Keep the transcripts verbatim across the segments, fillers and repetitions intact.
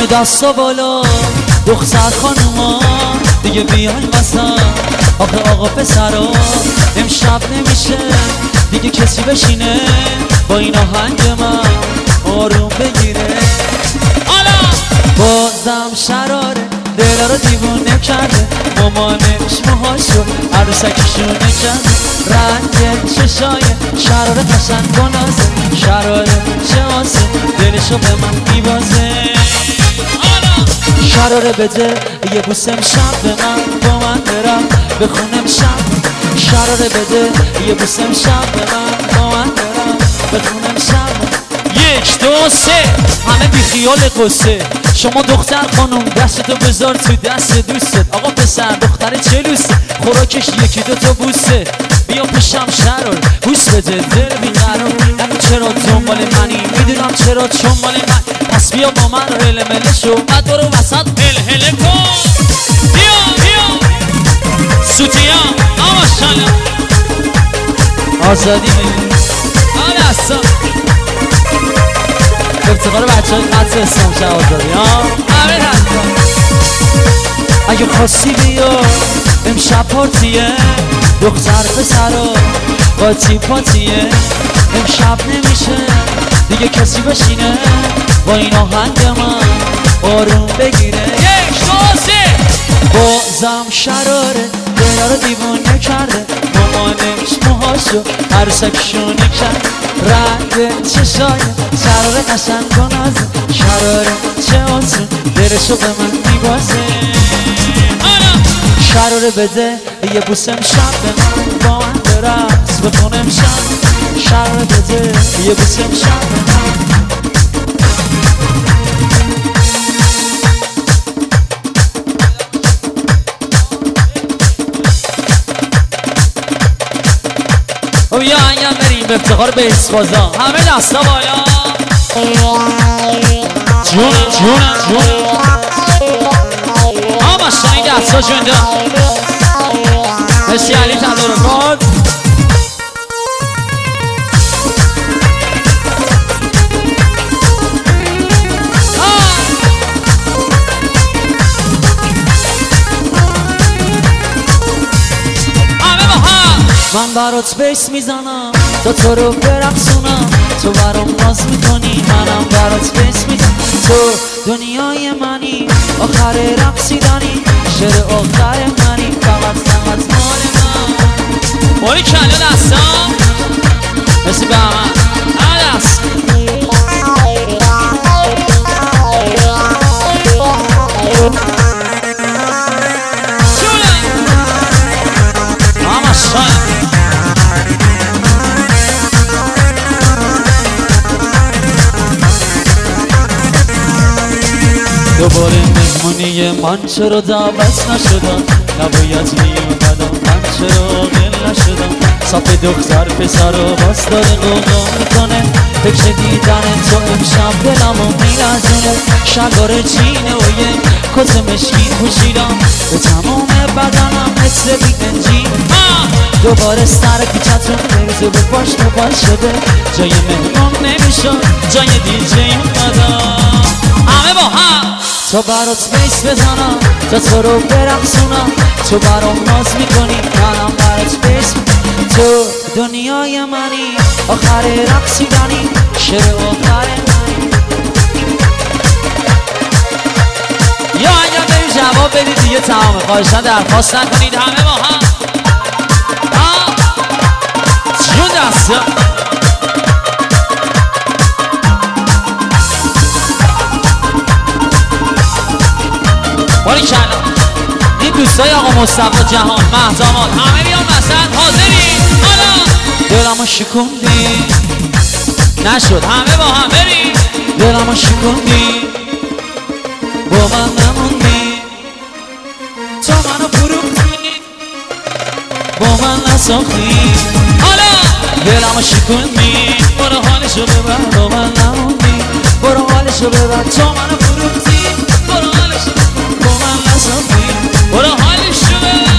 همه دستا بالا دختر خانوما دیگه بیاین واسه آخه آقا پسرا امشب نمیشه دیگه کسی بشینه با این آهنگ من آروم بگیره. حالا بازم شراره دل رو دیوونه کرده مامانش موهاشو عروسکیشونه کرده رنگ چشای شراره قشنگ و نازه شراره چه آسه دلشو به من میبازه. شراره بده یه بوسه امشب به من با من برم بخونم شب. شراره بده یه بوسه امشب به من با من برم بخونم شب. یک دو سه همه بی خیال قصه شما دختر خانم دستتو بذار تو دست دوستت آقا پسر دختر چلوسه خوراکش یکی دو تا بوسه بیا پیشم شرار بوس بده دل بیقرار نگو چرا دنبال منی میدونم چرا چون مال من پس بیا با من هله مله شو بعد برو وسط هل هله کن بیا بیا سوتیا آماشالا آزادی میدونی آره اصلا افتخار بچه های قدس اسلام شه آزادی ها همه حتی اگه خواستی بیا امشب پارتیه دختر پسرا قاطی پاتیه امشب نمیشه دیگه کسی بشینه با این آهنگ من آروم بگیره. یک دو سه بازم شراره دل رو دیوونه کرده مامانش موهاشو عروسکیشونه کرد رنگ چشای شراره قشنگ و نازه شراره چه آسون دلشو به من میبازه. شراره بده یه بوسه امشب به من با من برقص بخونم شب. شراره بده یه بوسه امشب به من او یا انگم بریم به افتخار به اسفازا همه دستا بالا جون جون جون آما شاید دستا جونده مرسی علی تدارکات من برات بیس میزنم تا تو رو برقصونم تو برام ناز میکنی منم برات بیس میزنم تو دنیای منی آخر رقصیدنی شعر آخر منی فقط فقط مال من باری کلا دستم مرسی به همه همه دست دوباره مهمونی من چرا دعوت نشدم نباید میومدم من چرا عاقل نشدم صف دختر پسر رو باز داره قوقا میکنه فکر دیدن تو امشب دلمو میلرزونه شلوار جینه و یه کت مشکین پوشیدم به تمام بدنم مثل بی‌انجین دوباره سر کوچه‌تون میرزه به پاش تو پاش شده جای مهمان نمیشد جای دیجی اومدم همه با هم تا برات بیس بزنم تا تو رو برقصونم تو برام ناز میکنی منم برات بیس تو دنیای منی آخر رقصیدنی شعر آخر منی یا اگر بریم جواب بدید دیگه تمامه خواهشن درخواست نکنید همه با هم جون دسته باری کلا این دوستای آقا مصطفی جهان مهزامات همه بیان وسط حاضری حالا دلمو شکوندی نشد همه با هم بریم دلمو شکوندی با من نموندی تو منو فروختی با من نساختی حالا دلمو شکوندی برو حالشو ببر با من نموندی برو حالشو ببر تو منو فروختی برو حالشو با من نساختی برو حالشو ببر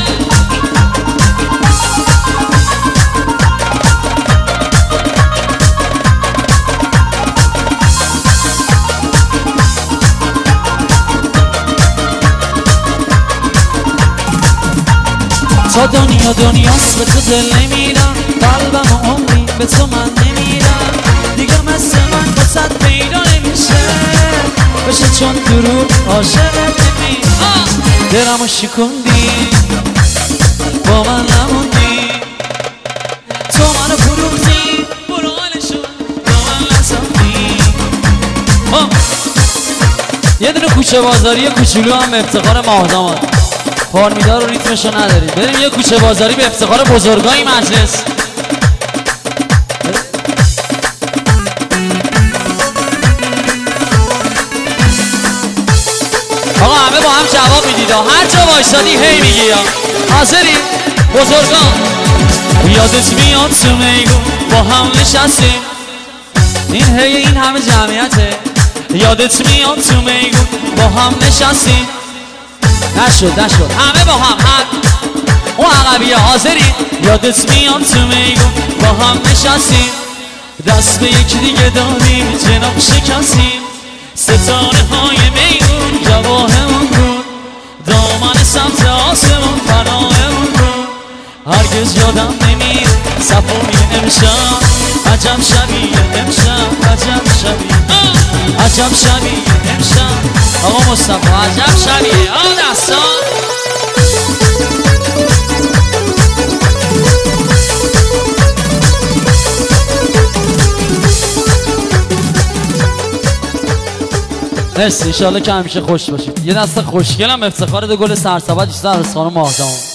تا دنیا دنیاست به تو دل نمیدم، قلبم و عمری به تو من نمیدم، دیگه مثل من واسد پیدا نمیشه بشه، چون دروغ عاشقت نمی دلمو شکوندی با من نموندی، تو منو فروختی برو حالشو با من نساختی. یه دونه کوچه بازاری کوچولو هم به افتخار ماهداماد، پارمیدار و ریتمشو نداریم، بریم یه کوچه بازاری به افتخار بزرگای مجلس. آقا همه با هم جواب میدید، هر جا وایسادی هی میگی. حاضری بزرگان؟ یادت میاد تو میگو با هم نشستیم، این هی این همه جمعیته. یادت میاد تو میگو با هم نشستیم، نشد نشد همه با هم هم اون عقبیه. حاضری؟ یادت میاد تو میگو با هم نشستیم، دست به یکی دیگه دادیم جناب شکستیم، ستاره های میگون جواهمون بود، دامن سمت آسمون پناهمون بود، هرگز یادم نمیر صفای امشب، عجب شبیه امشب، عجب شبیه عجب شبیه امشب. آقا مصطفی عجب شبیه آقا دستا. مرسی، انشالله که همیشه خوش باشید. یه دست خوشگلم افتخار دو گل سرسبد بیشتر از خانم ماهداماد.